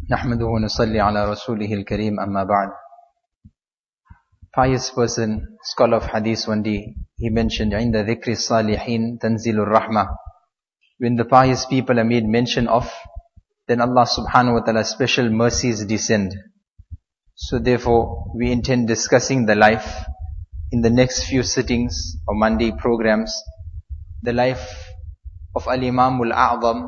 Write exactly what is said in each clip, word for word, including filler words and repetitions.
نحمده ونصلي على رسوله الكريم أما بعد. Pious person, scholar of hadith, one day he mentioned عند ذكر الصالحين تنزل الرحمة. When the pious people are made mention of, then Allah subhanahu wa ta'ala's special mercies descend. So therefore we intend discussing the life in the next few sittings or Monday programs, the life of Al-Imam Al-A'zam,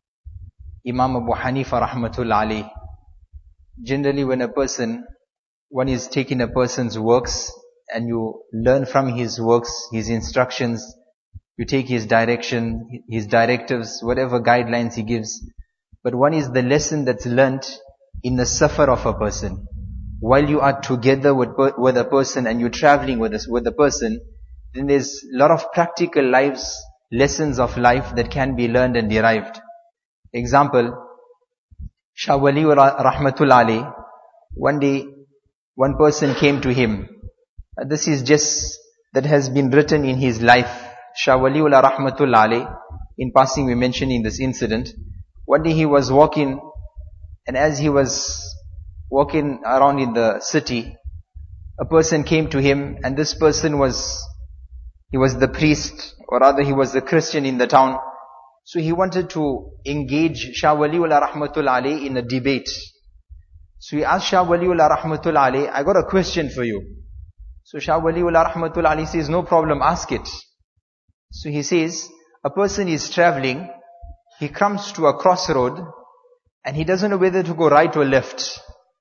Imam Abu Hanifa rahmatullah alayh. Generally when a person, one is taking a person's works and you learn from his works, his instructions, you take his direction, his directives, whatever guidelines he gives. But one is the lesson that's learnt in the safar of a person. While you are together with, with a person and you're traveling with, us, with a person, then there's a lot of practical lives, lessons of life that can be learned and derived. Example, Shah Wali rahmatullah alayh, one day, one person came to him. Uh, this is just, that has been written in his life. Shah Wali rahmatullah alayh, in passing we're mentioning this incident. One day he was walking, and as he was walking around in the city, a person came to him, and this person was, he was the priest, or rather he was the Christian in the town. So he wanted to engage Shah Waliullah rahmatullah alayh in a debate. So he asked Shah Waliullah rahmatullah alayh, I got a question for you. So Shah Waliullah rahmatullah alayh says, no problem, ask it. So he says, a person is traveling, he comes to a crossroad, and he doesn't know whether to go right or left.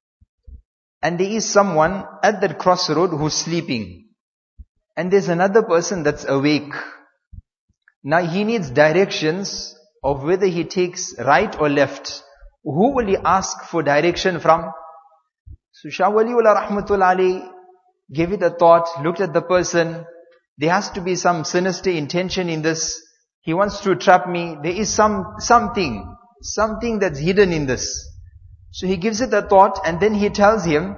And there is someone at that crossroad who's sleeping. And there's another person that's awake. Now he needs directions of whether he takes right or left. Who will he ask for direction from? So Shah Waliullah rahmatullah alayh gave it a thought, looked at the person. There has to be some sinister intention in this. He wants to trap me. There is some, something, something that's hidden in this. So he gives it a thought, and then he tells him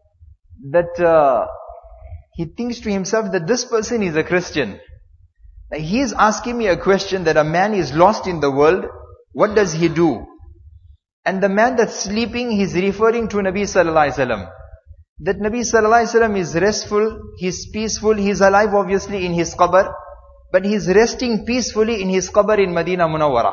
that uh, he thinks to himself that this person is a Christian. Now he is asking me a question that a man is lost in the world. What does he do? And the man that's sleeping, he's referring to Nabi sallallahu alaihi wasallam. That Nabi sallallahu alaihi wasallam is restful, he's peaceful, he's alive obviously in his qabr, but he's resting peacefully in his qabr in Madinah Munawwarah.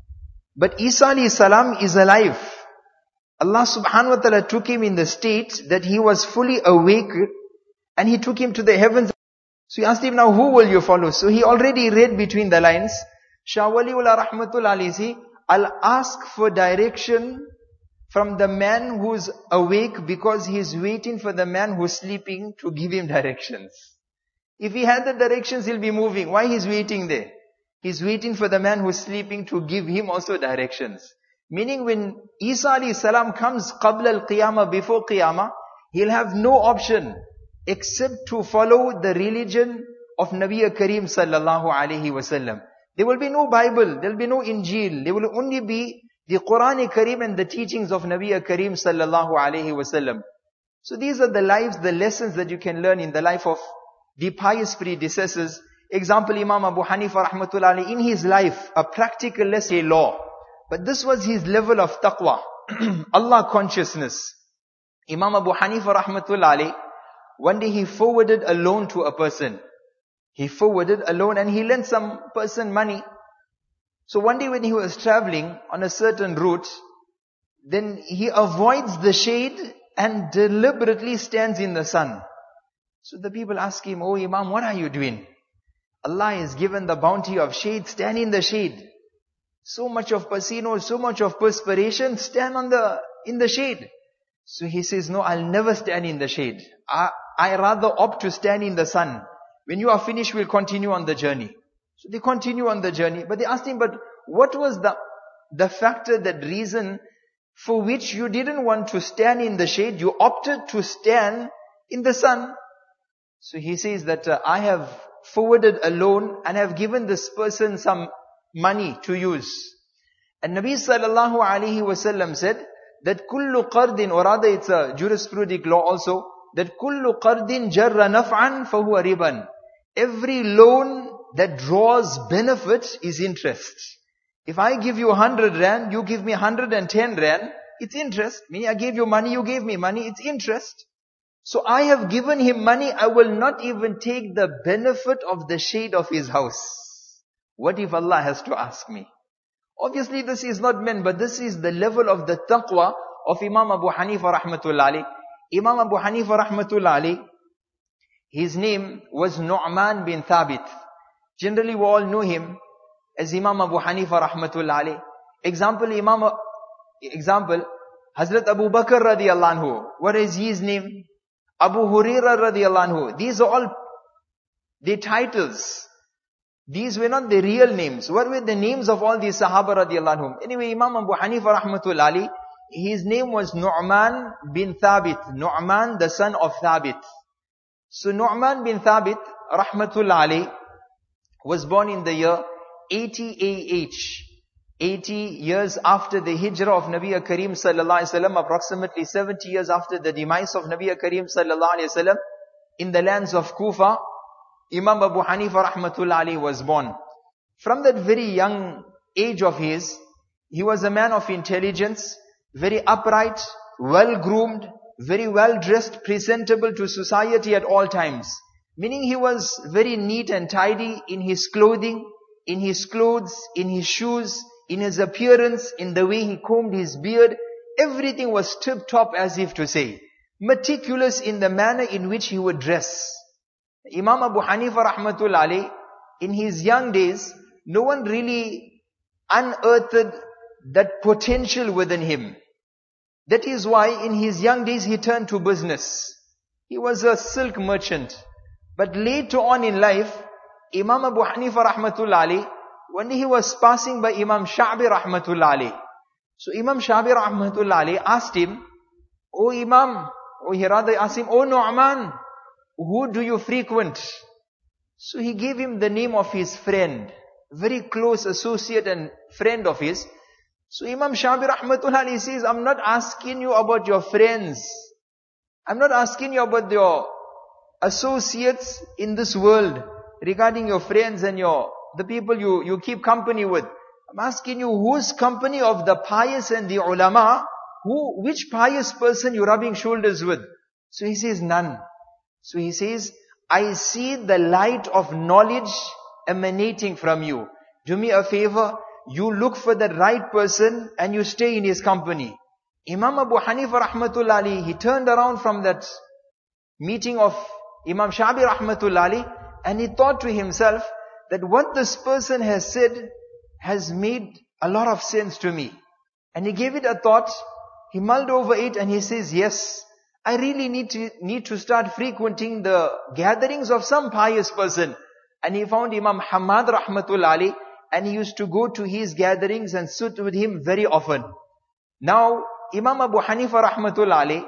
But Isa alayhi salam is alive. Allah subhanahu wa ta'ala took him in the state that he was fully awake, and he took him to the heavens. So he asked him, now who will you follow? So he already read between the lines. Shah Waliullah rahmatullah alayhi, I'll ask for direction from the man who's awake because he's waiting for the man who's sleeping to give him directions. If he had the directions, he'll be moving. Why he's waiting there? He's waiting for the man who's sleeping to give him also directions. Meaning when Isa alayhi salam comes qabla al-qiyamah, before qiyamah, he'll have no option except to follow the religion of Nabi Kareem sallallahu alayhi wasallam. There will be no Bible, there will be no Injil, there will only be the Quran Kareem and the teachings of Nabi Kareem sallallahu alayhi wasallam. So these are the lives, the lessons that you can learn in the life of the pious predecessors. Example, Imam Abu Hanifa rahmatullah alayhi, in his life, a practical lesson, a law. But this was his level of taqwa, Allah consciousness. Imam Abu Hanifa rahmatullah alayhi, one day he forwarded a loan to a person. He forwarded a loan and he lent some person money. So one day when he was traveling on a certain route, then he avoids the shade and deliberately stands in the sun. So the people ask him, oh Imam, what are you doing? Allah has given the bounty of shade, stand in the shade. So much of pasino, so much of perspiration, stand on the, in the shade. So he says, no, I'll never stand in the shade. I, I rather opt to stand in the sun. When you are finished, we'll continue on the journey. So they continue on the journey. But they asked him, but what was the, the factor, that reason for which you didn't want to stand in the shade? You opted to stand in the sun. So he says that uh, I have forwarded a loan and have given this person some money to use. And Nabi sallallahu alayhi wasallam said that kullu qardin, or rather it's a jurisprudic law also, that kullu qardin jarra naf'an fahuwa riban. Every loan that draws benefit is interest. If I give you one hundred rand, you give me one hundred ten rand, It's interest. Meaning I gave you money, you gave me money, it's interest. So I have given him money, I will not even take the benefit of the shade of his house. What if Allah has to ask me? Obviously this is not meant, but this is the level of the taqwa of Imam Abu Hanifa rahmatullah alayh. Imam Abu Hanifa rahmatullah alayh, his name was Nu'man bin Thabit. Generally we all know him as Imam Abu Hanifa rahmatullah alayh. Example, Imam, example, Hazrat Abu Bakr radiyallahu anhu. What is his name? Abu Hurairah radiyallahu anhu. These are all their titles. These were not the real names. What were the names of all these Sahaba radiyallahu anhum? Anyway, Imam Abu Hanifa rahmatullah alayh, his name was Nu'man bin Thabit. Nu'man, the son of Thabit. So Nu'man bin Thabit rahmatullah alayh was born in the year eighty A H. eighty years after the hijrah of Nabi Kareem sallallahu alaihi wasallam, approximately seventy years after the demise of Nabi Kareem sallallahu alaihi wasallam, in the lands of Kufa, Imam Abu Hanifa rahmatullah alayhi was born. From that very young age of his, he was a man of intelligence, very upright, well-groomed, very well-dressed, presentable to society at all times. Meaning he was very neat and tidy in his clothing, in his clothes, in his shoes, in his appearance, in the way he combed his beard. Everything was tip-top, as if to say. Meticulous in the manner in which he would dress. Imam Abu Hanifa rahmatullah alayh, in his young days, no one really unearthed that potential within him. That is why in his young days he turned to business. He was a silk merchant. But later on in life, Imam Abu Hanifa rahmatullah alayh, one day he was passing by Imam Sha'bi rahmatullah alayh. So Imam Sha'bi rahmatullah alayh asked him, "O Imam," or he rather asked him, "O Nu'man, who do you frequent?" So he gave him the name of his friend, very close associate and friend of his. So Imam Sha'bi rahmatullah alayhi says, "I'm not asking you about your friends. I'm not asking you about your associates in this world, regarding your friends and your the people you, you keep company with. I'm asking you, whose company of the pious and the ulama, who, which pious person you're rubbing shoulders with?" So he says, "None." So he says, "I see the light of knowledge emanating from you. Do me a favor, you look for the right person and you stay in his company." Imam Abu Hanifa rahmatullah alayhi, he turned around from that meeting of Imam Sha'bi rahmatullah alayhi, and he thought to himself that what this person has said has made a lot of sense to me. And he gave it a thought, he mulled over it, and he says, "Yes, I really need to, need to start frequenting the gatherings of some pious person." And he found Imam Hamad rahmatullah alayhi, and he used to go to his gatherings and sit with him very often. Now, Imam Abu Hanifa rahmatullah alayhi,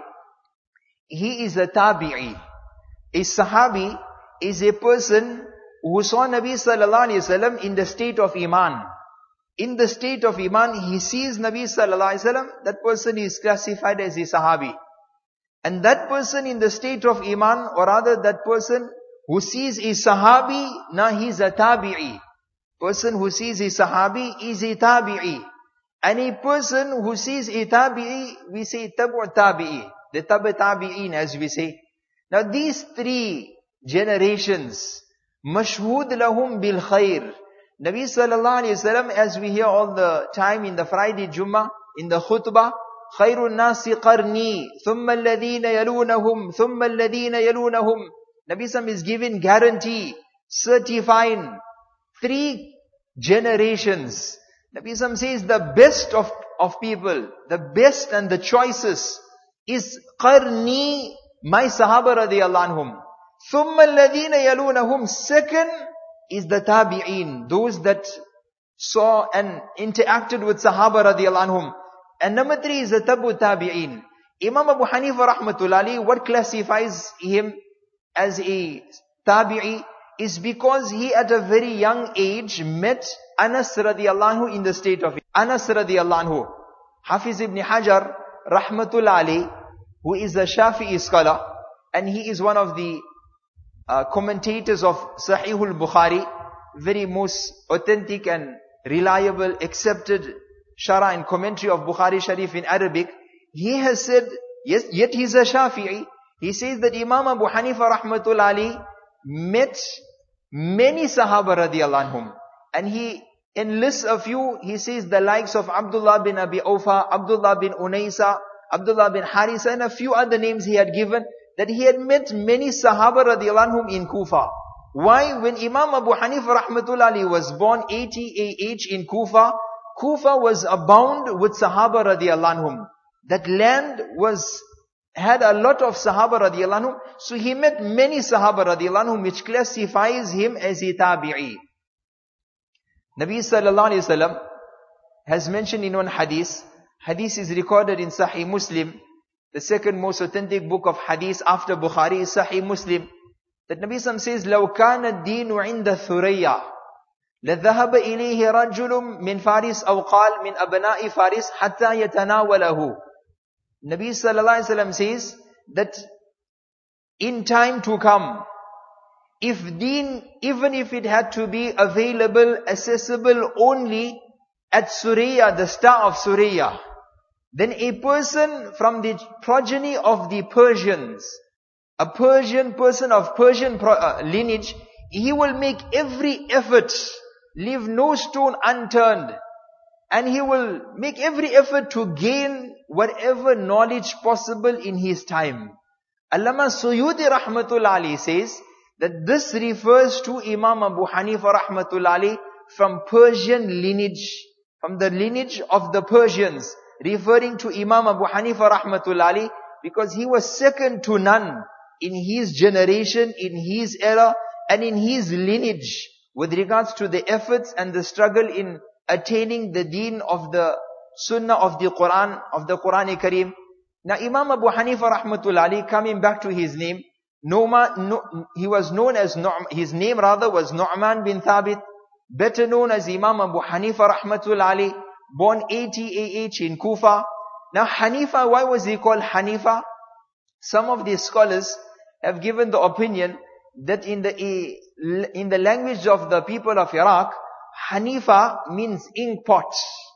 he is a tabi'i. A sahabi is a person who saw Nabi sallallahu alayhi wasallam in the state of iman. In the state of iman, he sees Nabi sallallahu alayhi wasallam, that person is classified as a sahabi. And that person in the state of iman, or rather that person who sees a sahabi, now he's a tabi'i. Person who sees a sahabi is a tabi'i. And a person who sees a tabi'i, we say tabu' tabi'i. The tabu' tabi'in, as we say. Now these three generations, mashhud lahum bil khair. Nabi sallallahu alayhi wasallam, as we hear all the time in the Friday Jummah, in the khutbah, khairun nasi qarni, thumma alladhina yalunahum, thumma alladhina yalunahum. Nabi sallam is given guarantee, certifying three generations. Nabi sallam says the best of, of people, the best and the choicest is qarni, my sahaba radiyallahu anhum. Thumma alladhina yalunahum. Second is the tabi'een, those that saw and interacted with sahaba radiyallahu anhum. And number three is the tabu tabi'een. Imam Abu Hanifa rahmatullah alayhi, what classifies him as a tabi'i is because he at a very young age met Anas radiyallahu anhu in the state of Anas radiyallahu anhu. Hafiz ibn Hajar rahmatullah alayhi, who is a Shafi'i scholar, and he is one of the uh, commentators of Sahihul Bukhari, very most authentic and reliable, accepted Shara and commentary of Bukhari Sharif in Arabic. he has said, yes, yet he's a Shafi'i. He says that Imam Abu Hanifa rahmatul Ali met many Sahaba radiallahu anhum. And he enlists a few, he says the likes of Abdullah bin Abi Awfa, Abdullah bin Unaysa, Abdullah bin Harisa, and a few other names he had given, that he had met many Sahaba radiallahu anhum in Kufa. Why? When Imam Abu Hanifa rahmatul Ali was born eighty A H in Kufa, Kufa was abound with Sahaba radiallahu anhum. That land was, had a lot of Sahaba radiallahu anhum. So he met many Sahaba radiallahu anhum, which classifies him as a tabi'i. Nabi sallallahu alayhi wa sallam has mentioned in one hadith, hadith is recorded in Sahih Muslim, the second most authentic book of hadith after Bukhari is Sahih Muslim, that Nabi sallallahu says, لَوْ كَانَ الدِّينُ عِنْدَ ثُرَيَّا لَذَهَبَ إِلَيْهِ رَجُلٌ مِنْ فَارِسْ أَوْ قَالْ مِنْ أَبْنَاءِ فَارِسْ حَتَّى يَتَنَاوَلَهُ. Nabi sallallahu alayhi wa sallam says that in time to come, if deen, even if it had to be available, accessible only at Suraya, the star of Suraya, then a person from the progeny of the Persians, a Persian person of Persian pro, uh, lineage, he will make every effort, leave no stone unturned, and he will make every effort to gain whatever knowledge possible in his time. Allama Suyuti rahmatul Ali says that this refers to Imam Abu Hanifa rahmatul Ali from Persian lineage, from the lineage of the Persians, referring to Imam Abu Hanifa rahmatul Ali, because he was second to none in his generation, in his era, and in his lineage with regards to the efforts and the struggle in attaining the deen of the sunnah of the Quran, of the Quran-e-Kareem. Now Imam Abu Hanifa rahmatul Ali, coming back to his name, Noma, no, he was known as, his name rather was Nu'man bin Thabit, better known as Imam Abu Hanifa rahmatul Ali, born eighty A H in Kufa. Now Hanifa, why was he called Hanifa? Some of the scholars have given the opinion that in the, in the language of the people of Iraq, Hanifa means ink pot.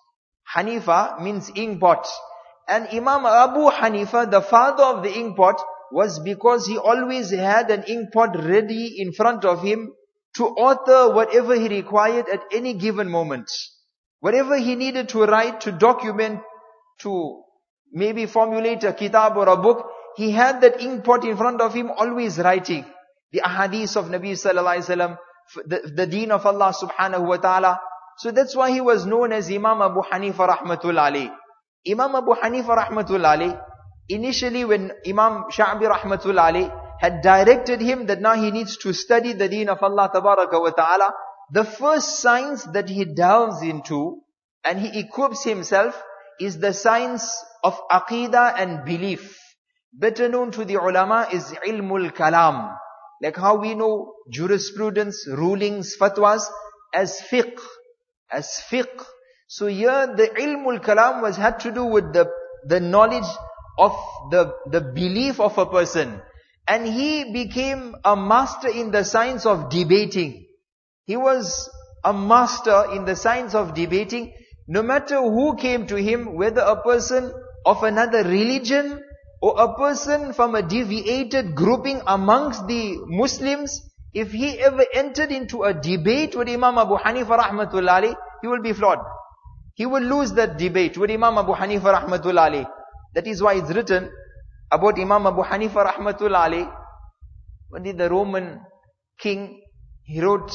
Hanifa means ink pot. And Imam Abu Hanifa, the father of the ink pot, was because he always had an ink pot ready in front of him to author whatever he required at any given moment. Whatever he needed to write, to document, to maybe formulate a kitab or a book, he had that ink pot in front of him always writing. The ahadith of Nabi sallallahu alaihi wasallam, the, the deen of Allah subhanahu wa ta'ala. So that's why he was known as Imam Abu Hanifa rahmatul Ali. Imam Abu Hanifa rahmatul Ali, initially when Imam Sha'bi rahmatul Ali had directed him that now he needs to study the deen of Allah tabaraka wa ta'ala, the first science that he delves into and he equips himself is the science of aqidah and belief. Better known to the ulama is ilmul kalam. Like how we know jurisprudence, rulings, fatwas as fiqh, as fiqh. So here the ilmul kalam was had to do with the, the knowledge of the, the belief of a person. And he became a master in the science of debating. He was a master in the science of debating. No matter who came to him, whether a person of another religion or a person from a deviated grouping amongst the Muslims, if he ever entered into a debate with Imam Abu Hanifa rahmatul Ali, he will be flawed. He will lose that debate with Imam Abu Hanifa rahmatul Ali. That is why it's written about Imam Abu Hanifa rahmatul Ali. When did the Roman king, he wrote,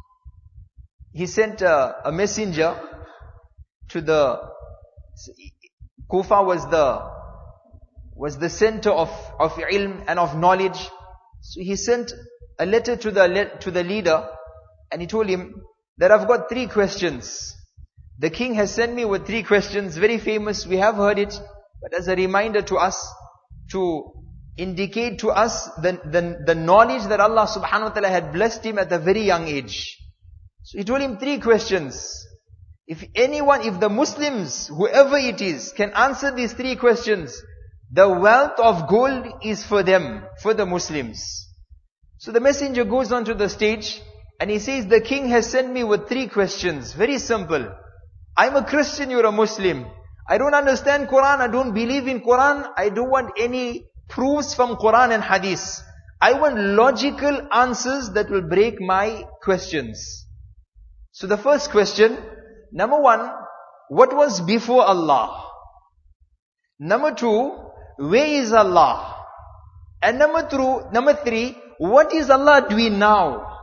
he sent a, a messenger to the, Kufa was the, was the center of, of ilm and of knowledge. So he sent a letter to the, to the leader and he told him that I've got three questions. The king has sent me with three questions, very famous, we have heard it, but as a reminder to us, to indicate to us the, the, the knowledge that Allah subhanahu wa ta'ala had blessed him at a very young age. So he told him three questions. If anyone, if the Muslims, whoever it is, can answer these three questions, the wealth of gold is for them, for the Muslims. So the messenger goes onto the stage and he says, the king has sent me with three questions. Very simple. I'm a Christian, you're a Muslim. I don't understand Quran, I don't believe in Quran, I don't want any proofs from Quran and Hadith. I want logical answers that will break my questions. So the first question, number one, what was before Allah? Number two, where is Allah? And number two, number three, what is Allah doing now?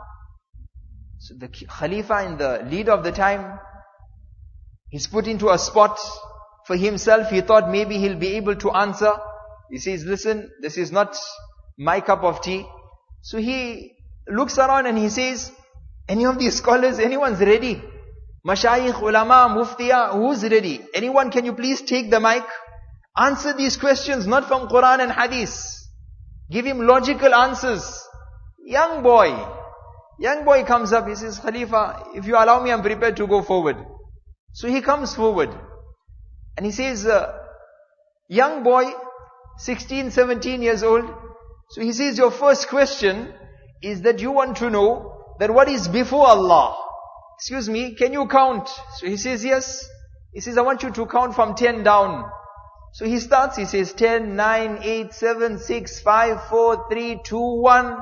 So the Khalifa and the leader of the time, he's put into a spot for himself. He thought maybe he'll be able to answer. He says, listen, this is not my cup of tea. So he looks around and he says, any of these scholars, anyone's ready? Mashayikh, ulama, muftiya, who's ready? Anyone, can you please take the mic? Answer these questions, not from Quran and Hadith. Give him logical answers. Young boy. Young boy comes up, he says, Khalifa, if you allow me, I'm prepared to go forward. So he comes forward. And he says, uh, young boy, sixteen, seventeen years old. So he says, your first question is that you want to know that what is before Allah. Excuse me, can you count? So he says, yes. He says, I want you to count from ten down. So he starts, he says, ten, nine, eight, seven, six, five, four, three, two, one.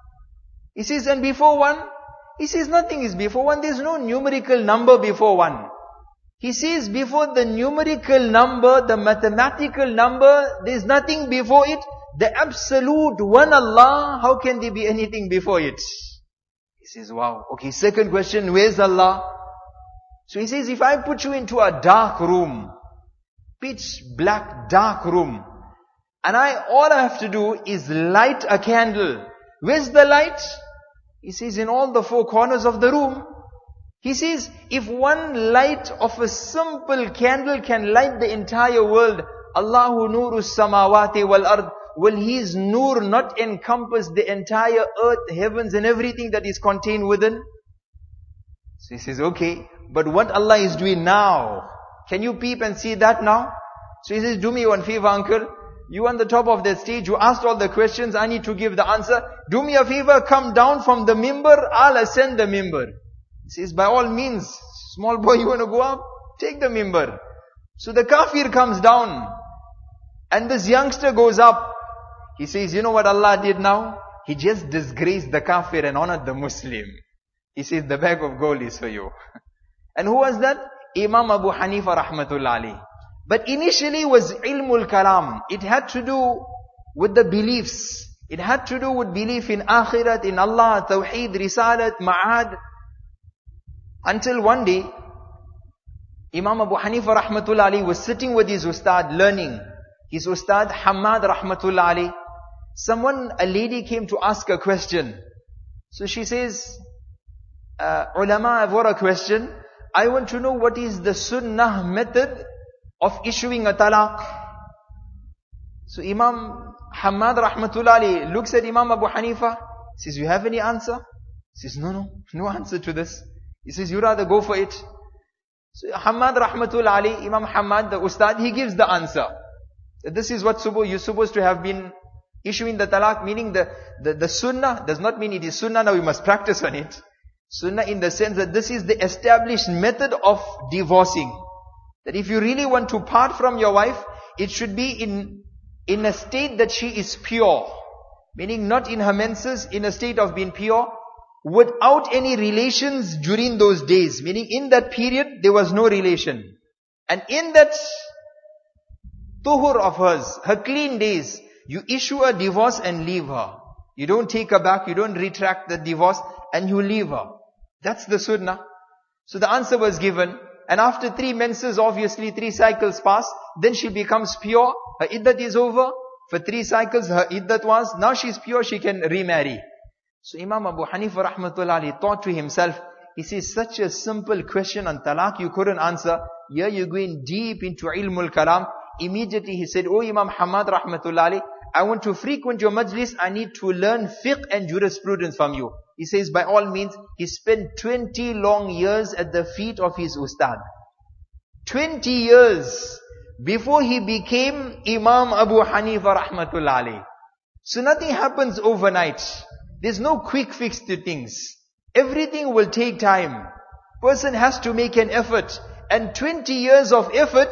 He says, and before one? He says, nothing is before one. There's no numerical number before one. He says, before the numerical number, the mathematical number, there's nothing before it. The absolute one Allah, how can there be anything before it? He says, wow. Okay, second question, where's Allah? So he says, if I put you into a dark room, pitch black dark room, and I, all I have to do is light a candle. Where's the light? He says, in all the four corners of the room. He says, if one light of a simple candle can light the entire world, Allahu nuru samawati wal ard, will His nur not encompass the entire earth, heavens and everything that is contained within? So he says, okay, but what Allah is doing now, can you peep and see that now? So he says, do me one favor, uncle. You on the top of that stage, you asked all the questions, I need to give the answer. Do me a favor, come down from the mimbar, I'll ascend the mimbar. He says, by all means, small boy, you want to go up? Take the mimbar. So the kafir comes down, and this youngster goes up. He says, you know what Allah did now? He just disgraced the kafir and honored the Muslim. He says, the bag of gold is for you. And who was that? Imam Abu Hanifa rahmatullah alayhi. But initially was ilmul kalam. It had to do with the beliefs. It had to do with belief in akhirat, in Allah, tawheed, risalat, ma'ad. Until one day, Imam Abu Hanifa rahmatullah alayhi was sitting with his ustad learning. His ustad Hamad rahmatullah alayhi. Someone, a lady came to ask a question. So she says, uh, ulama, I've got a question. I want to know what is the sunnah method of issuing a talaq. So Imam Hamad rahmatullah alayhi looks at Imam Abu Hanifa, says, you have any answer? He says, no, no, no answer to this. He says, you rather go for it. So Hamad rahmatullah alayhi, Imam Hamad, the ustad, he gives the answer. This is what you're supposed to have been issuing the talaq, meaning the, the, the sunnah does not mean it is sunnah, now we must practice on it. Sunnah in the sense that this is the established method of divorcing. That if you really want to part from your wife, it should be in, in a state that she is pure. Meaning not in her menses, in a state of being pure, without any relations during those days. Meaning in that period, there was no relation. And in that tuhur of hers, her clean days, you issue a divorce and leave her. You don't take her back, you don't retract the divorce, and you leave her. That's the sunnah. So the answer was given. And after three menses, obviously three cycles pass, then she becomes pure. Her iddat is over. For three cycles, her iddat was. Now she's pure, she can remarry. So Imam Abu Hanifa rahmatullah alayhi thought to himself, he says, such a simple question on talaq you couldn't answer. Here you're going deep into ilmul kalam. Immediately he said, oh Imam Hamad rahmatullah alayhi, I want to frequent your majlis, I need to learn fiqh and jurisprudence from you. He says, by all means, he spent twenty long years at the feet of his ustad. twenty years before he became Imam Abu Hanifa rahmatullah alayhi. So nothing happens overnight. There's no quick fix to things. Everything will take time. Person has to make an effort. And twenty years of effort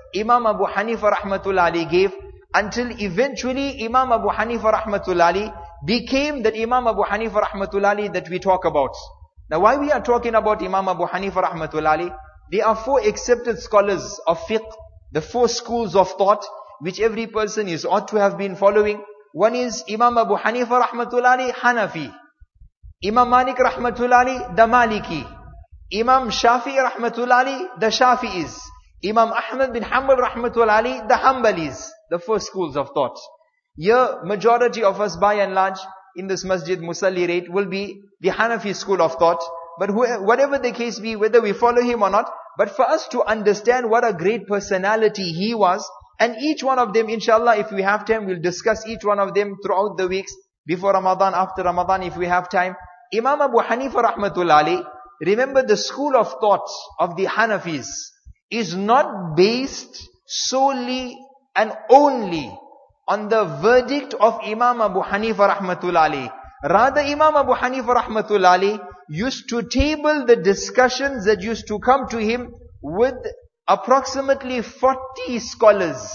Imam Abu Hanifa rahmatullah alayhi gave, until eventually Imam Abu Hanifa rahmatullah alayhi became that Imam Abu Hanifa rahmatullah alayhi that we talk about. Now why we are talking about Imam Abu Hanifa rahmatullah alayhi? There are four accepted scholars of fiqh, the four schools of thought, which every person is ought to have been following. One is Imam Abu Hanifa rahmatullah alayhi, Hanafi. Imam Malik rahmatullah alayhi, the Maliki. Imam Shafi rahmatullah alayhi, the Shafi'is. Imam Ahmad bin Hanbal rahmatullah alayhi, the Hanbalis. The four schools of thought. Here, majority of us by and large in this masjid Musalli rate will be the Hanafi school of thought. But wh- whatever the case be, whether we follow him or not, but for us to understand what a great personality he was, and each one of them, inshallah, if we have time, we'll discuss each one of them throughout the weeks, before Ramadan, after Ramadan, if we have time. Imam Abu Hanifa rahmatullah alayhi, remember the school of thought of the Hanafis is not based solely and only on the verdict of Imam Abu Hanifa rahmatullah alayhi. Rather, Imam Abu Hanifa rahmatullah alayhi used to table the discussions that used to come to him with approximately forty scholars.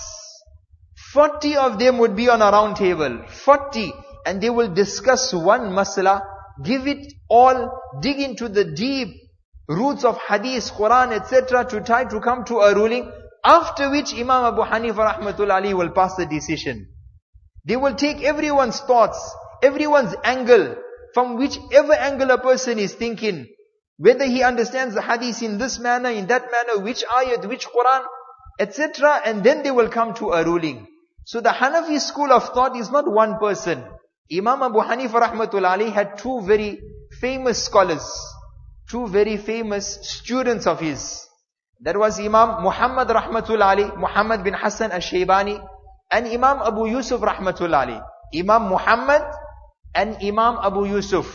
forty of them would be on a round table. forty. And they will discuss one masala, give it all, dig into the deep roots of hadith, Quran, et cetera to try to come to a ruling. After which Imam Abu Hanifa rahmatullah alayhi will pass the decision. They will take everyone's thoughts, everyone's angle, from whichever angle a person is thinking, whether he understands the hadith in this manner, in that manner, which ayat, which Quran, et cetera, and then they will come to a ruling. So the Hanafi school of thought is not one person. Imam Abu Hanifa rahmatullah alayhi had two very famous scholars, two very famous students of his. That was Imam Muhammad rahmatullah alayhi, Muhammad bin Hassan al-Shaybani, and Imam Abu Yusuf rahmatullah alayhi. Imam Muhammad and Imam Abu Yusuf.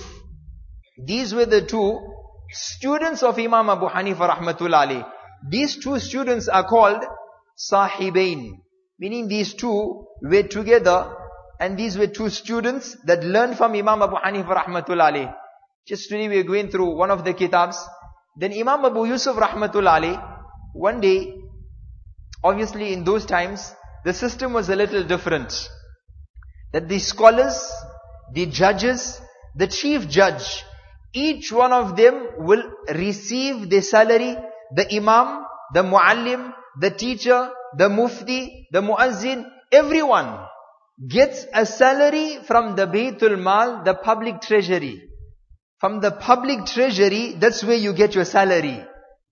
These were the two students of Imam Abu Hanifa rahmatullah alayhi. These two students are called Sahibain, meaning these two were together, and these were two students that learned from Imam Abu Hanifa rahmatullah alayhi. Just today we are going through one of the kitabs. Then Imam Abu Yusuf rahmatullah alayhi, one day, obviously in those times, the system was a little different. That the scholars, the judges, the chief judge, each one of them will receive their salary. The imam, the muallim, the teacher, the mufti, the muazzin, everyone gets a salary from the Baytul Mal, the public treasury. From the public treasury, that's where you get your salary.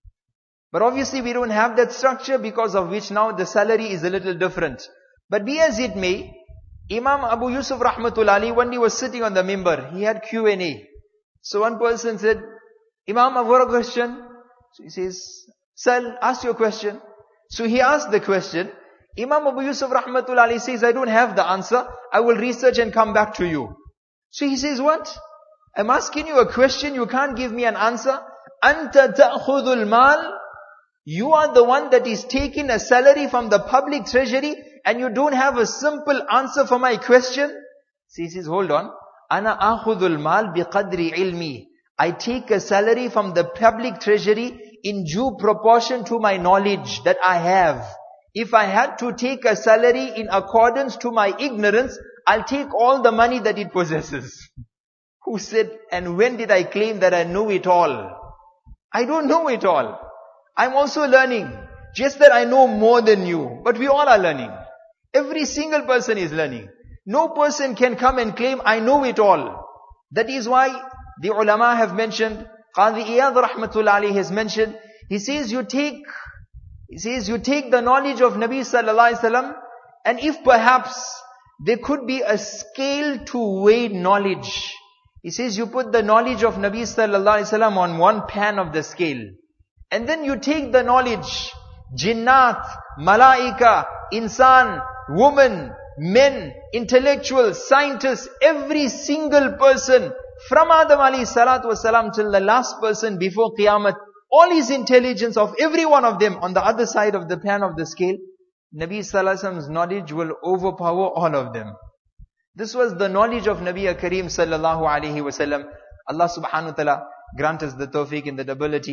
But obviously we don't have that structure, because of which now the salary is a little different. But be as it may, Imam Abu Yusuf rahmatullah alayhi one day was sitting on the mimbar. He had Q and A. So one person said, Imam, I've got a question. So he says, Sal, ask your question. So he asked the question. Imam Abu Yusuf rahmatullah alayhi says, I don't have the answer. I will research and come back to you. So he says, what? I'm asking you a question, you can't give me an answer. Anta ta'khudul mal. You are the one that is taking a salary from the public treasury, and you don't have a simple answer for my question. So he says, hold on. Ana akhudul mal biqadri ilmi. I take a salary from the public treasury in due proportion to my knowledge that I have. If I had to take a salary in accordance to my ignorance, I'll take all the money that it possesses. Who said, and when did I claim that I know it all? I don't know it all. I'm also learning. Just that I know more than you. But we all are learning. Every single person is learning. No person can come and claim, I know it all. That is why the ulama have mentioned, Qadi Iyad rahmatullah alayhi has mentioned, he says you take, he says you take the knowledge of Nabi sallallahu alayhi wasallam, and if perhaps there could be a scale to weigh knowledge, he says you put the knowledge of Nabi sallallahu alayhi wasallam on one pan of the scale. And then you take the knowledge, jinnat, malaika, insan, woman, men, intellectuals, scientists, every single person, from Adam alayhi salatu wasalam till the last person before Qiyamah, all his intelligence of every one of them on the other side of the pan of the scale, Nabi sallallahu alayhi wasallam's knowledge will overpower all of them. This was the knowledge of Nabi Kareem sallallahu alayhi wasallam. Allah subhanahu wa ta'ala grant us the tawfiq and the ability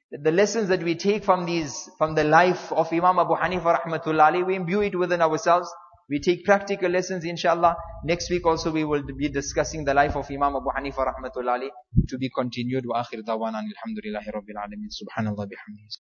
the lessons that we take from these, from the life of Imam Abu Hanifa rahmatullah alayhi, we imbue it within ourselves. We take practical lessons, inshallah. Next week also we will be discussing the life of Imam Abu Hanifa rahmatullah alayhi, to be continued. Wa akhir dawana alhamdulillahi rabbil alamin. Subhanallah bihamdihi.